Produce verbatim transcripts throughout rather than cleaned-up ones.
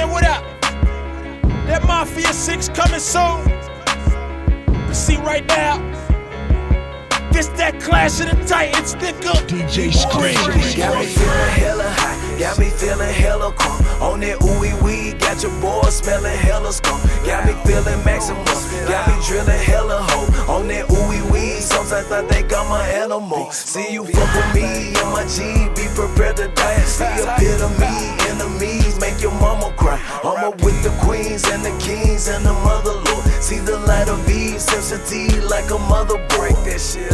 man, what up? That Mafia six coming soon. But see right now, this that Clash of the Titans, nigga. D J Scream. Got me feeling hella hot, got me feeling hella cool. On that ooey wee, got your boy smelling hella skunk. Got me feeling maximum, got me drilling hella hoe. On that ooey wee, sometimes I think I'm an animal. See you fuck with me and my G, be prepared to die. See a bit of me, enemies make your mama cry. I'm up with the queens and the kings and the mother lord. See the light of Eve, sensitive like a mother, break that shit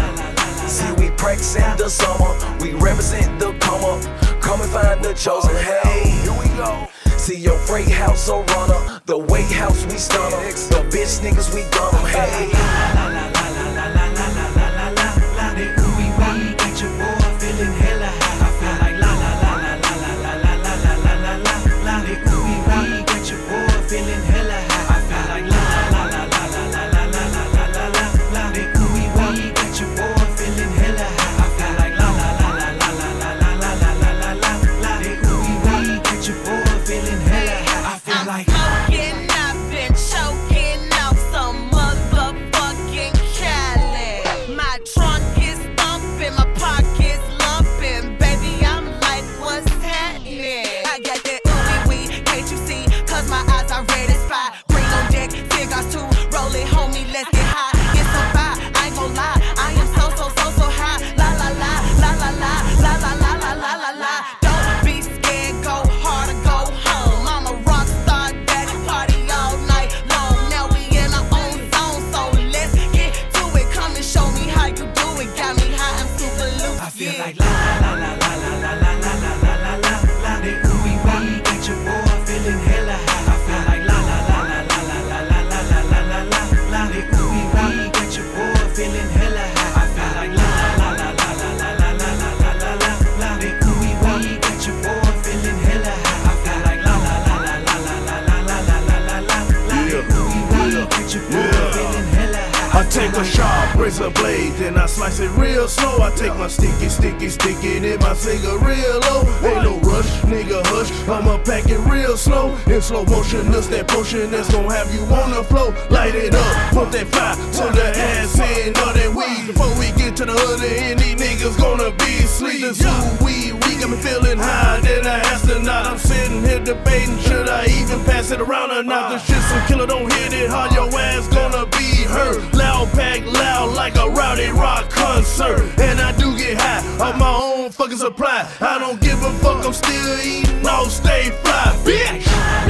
up. See we practicing the summer, we represent the come up. Come and find the chosen, hey, here we go. See your freight house, so runner, the weight house we stunner. The bitch niggas we gun 'em, hey. La la la la la la la la la la la la. The ooey wee got your boy feeling hella high. I feel like la la la la la la la la la la la la la. The ooey wee got your boy feeling hella high. I feel like la la la la la la la la la la la la. The ooey wee got your boy feeling hella high. I feel like la la la la la la la la la la la la. The ooey wee got your boy feeling hella high. I feel like smoking, I've been choking off some motherfucking Cali. My trunk is thumping, my pockets lumping. Baby, I'm like, what's happening? I got that ooey wee, can't you see? Cause my eyes are red as fire. Bring on deck, cigars too, roll it, homie, let's get high. Get some fire, I ain't gon' lie. I am so, so, so, so high. La la la, la la la, la la la la la la la. Don't be scared, go hard or go home. I'm a rock star, daddy, party all night long. Now we in our own zone, so let's get to it. Come and show me how you do it. Got me high, I'm super loose. I feel like la la la la la la la la la la la la. The ooey wee got your boy feeling hella high. I feel like la la la la la la la la la la la la la. The ooey wee got your boy feeling hella high. I feel like la la la la la la la la la la la la. The ooey wee got your boy feeling hella high. I feel like la la la la la la la la la la la la. The ooey wee got your boy feeling hella high. I take a sharp razor blade, then I slice it real slow. I take my sticky, sticky, sticky, then my finger real low. Ain't no rush, nigga, hush. I'ma pack it real slow. In slow motion, that's that potion that's gon' have you on the floor. Light it up, pump that fire to the ass end of that weed. Before we get to the other end, these niggas gonna be asleep. This ooh wee wee got me feeling high, then I astronaut. I'm sitting here debating, should I even pass it around or not? This shit some killer, don't hit it hard, your ass gonna be hurt. Loud pack, loud like a rowdy rock concert. And I do get high off my own fucking supply. I don't give a fuck, I'm still eating, all stay fly, bitch.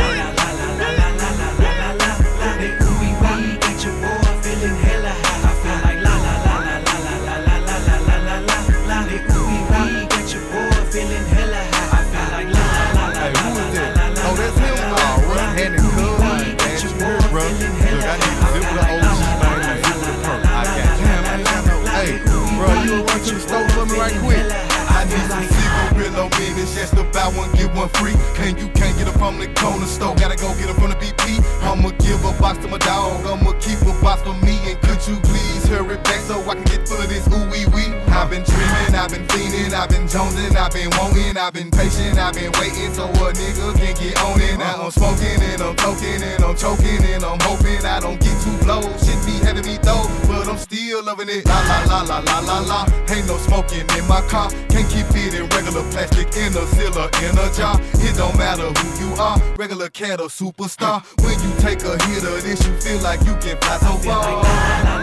The ooey wee got your boy feeling hella high. I feel like la la la la la la la la la la la la. The ooey wee got your boy feeling hella high. I feel like la la la la la la la la. Oh, that's him. Oh, right. Hand in club, man. You heard, bro. Look, I need to zip with the O G, man. And zip with the perk. I got you. Damn, I ain't got no. Hey, bro, you will run to the store for me right quick. I need some cigarillo minutes, just to buy one, get one free. And you can't get it from the corner store, gotta go get it from the B P. I'ma give a box to my dog, I'ma keep a box for me. And could you please hurry back so I can get full of this ooey wee? I've been dreaming, I've been fiending, I've been jonesing, I've been wanting, I've been patient, I've been waiting so a nigga can get on it. Now I'm smoking and I'm toking and I'm choking and I'm hoping I don't get too low. Shit be having me though, but I'm still loving it. La la la la la la la. Ain't no smoking in my car, can't keep it in regular plastic, in a cylinder, in a jar. It don't matter who you are, regular cat or superstar. When you take a hit of this, you feel like you can fly so far.